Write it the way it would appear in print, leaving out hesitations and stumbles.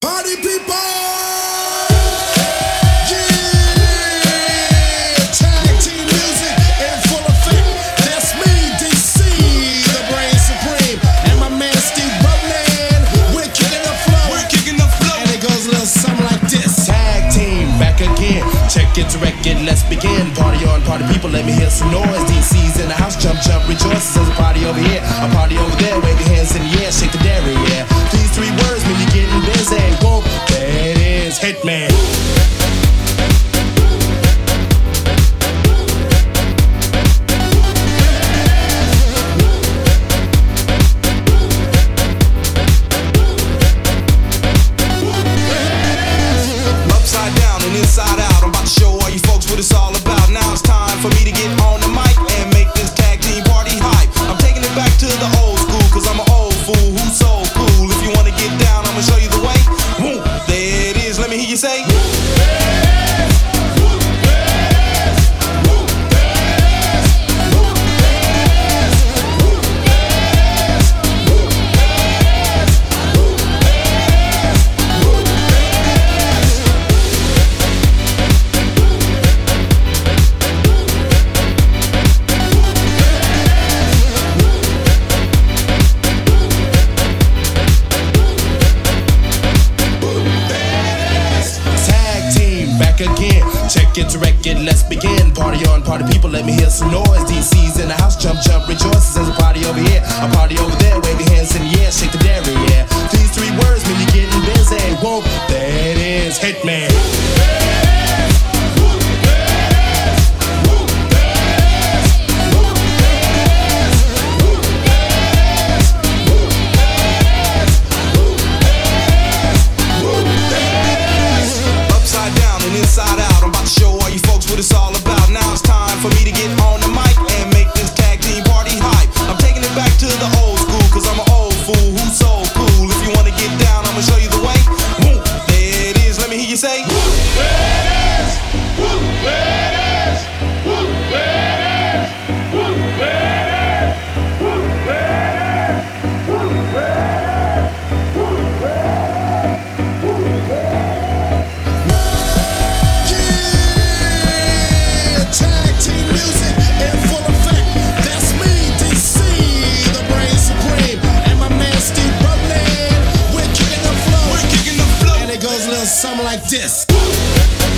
Party people! Check it to record, let's begin. Party on, party people, let me hear some noise. DC's in the house, jump, jump, rejoice. There's a party over here, a party over there. Wave your hands in the air, shake the dairy, yeah. These three words mean you're getting busy. Whoa, there it is, Hitman. Upside down and inside out, I'm about to show all you folks what it's all about. Now it's time for me to get on the mic and make this tag team party hype. I'm taking it back to the old school, cause I'm an old fool who's so cool. If you wanna get down, I'ma show you the way. Boom, there it is, let me hear you say. Again, check it to record, let's begin. Party on, party people, let me hear some noise. DC's in the house, jump, jump, rejoice. There's a party over here, a party over there. Wave your hands in the air, shake the dairy, yeah. These three words mean you're getting busy. Whoa, there it is, Hitman. Inside out, I'm about to show all you folks what it's all about. Now it's time for me to get on the mic and make this tag team party hype. I'm taking it back to the old school, cause I'm an old fool who's so cool. If you wanna get down, I'ma show you the way. Boom, there it is, let me hear you say. Something like this.